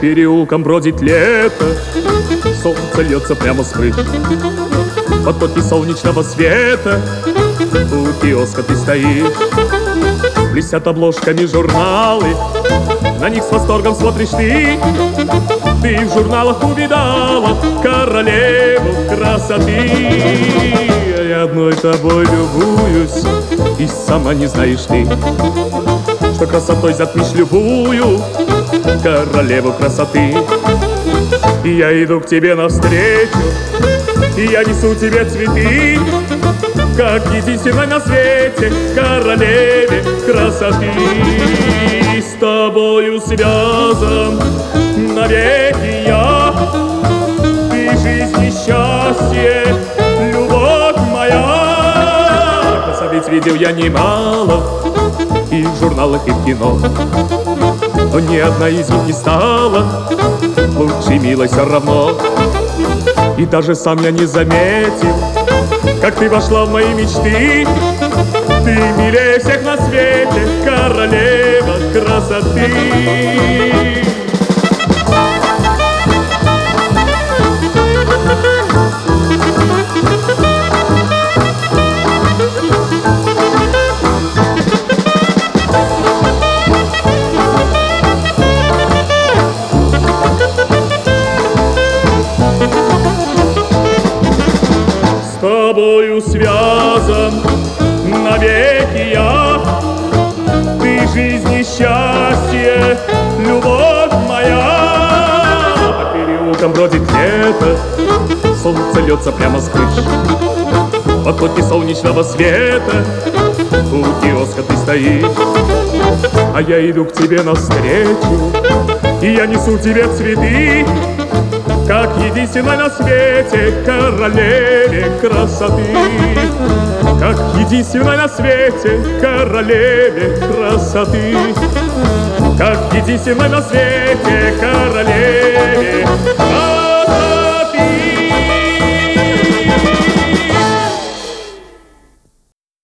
переулком бродит лето, солнце льется прямо с крыш. Потоки солнечного света, у киоска ты стоишь. Блестят обложками журналы, на них с восторгом смотришь ты. Ты в журналах увидала королеву красоты. Я одной тобой любуюсь, и сама не знаешь ты, что красотой затмишь любую королеву красоты. И я иду к тебе навстречу, и я несу тебе цветы, как единственной на свете королеве красоты. С тобою связан навеки я, ты жизнь и счастье, любовь моя. Красавиц видел я немало и в журналах, и в кино, но ни одна из них не стала лучше, милой, все равно. И даже сам я не заметил, как ты вошла в мои мечты. Ты милее всех на свете, королева красоты. С тобою связан навеки я, ты жизнь и счастье, любовь моя. По переулкам бродит лето, солнце льется прямо с крыш. Потоки солнечного света, у киоска ты стоишь. А я иду к тебе навстречу, и я несу тебе цветы, как единственной на свете королеве красоты. Как единственной на свете королеве красоты. Как единственной на свете королеве